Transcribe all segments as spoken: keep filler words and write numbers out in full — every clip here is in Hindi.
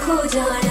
खो जाना।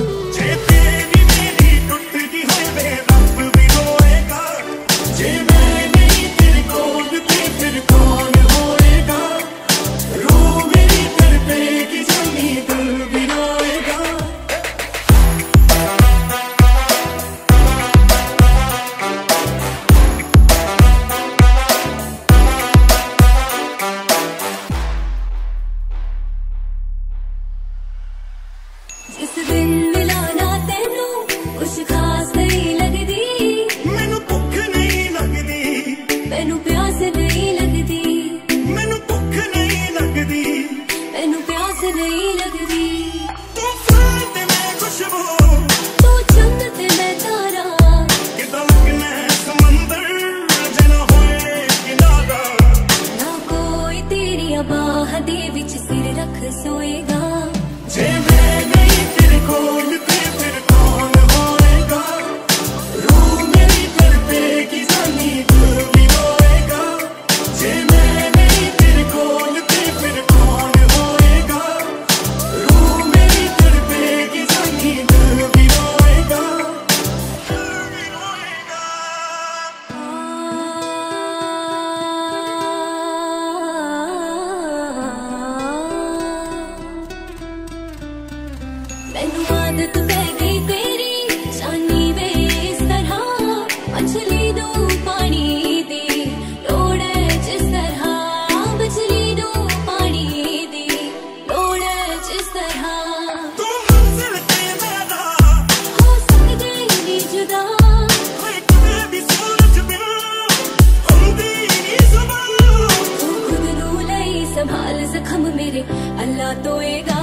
जिस दिन मिलाना तेनू कुछ खास नहीं लगदी, मैनू भुख नहीं लगदी, मैनू प्यास नहीं लगदी, मैनू भुख नहीं लगदी, मैनू प्यास नहीं लगदी। तू फूल ते मैं खुशबू, तू चंद ते मैं तारा, किदां लगना समंदर जना होए किनारा। ना कोई तेरी बाह दे विच सिर रख सोएगा, जे मैं नहीं तेरे कोल ते फिर कौन होएगा। रूह मेरी तड़पेगी जानी दिल भी रोएगा, जे मैं नहीं तेरे कोल ते फिर कौन होएगा। रूह मेरी तड़पेगी जानी दिल भी रोएगा, दिल भी रोएगा। मैनू आदत पै गई तेरी जानी वे इस तरह, मछली दो पानी दी लोड़ है जिस तरह, मछली दो पानी दी लोड़ है जिस तरह। तू मंजिल ते मेरा हो सकदे नहीं जुदा, कोई कदे भी सूरज बिन हुंदी नहीं जुबान। तू खुद नू लई संभाल जख्म मेरे अल्लाह तोएगा।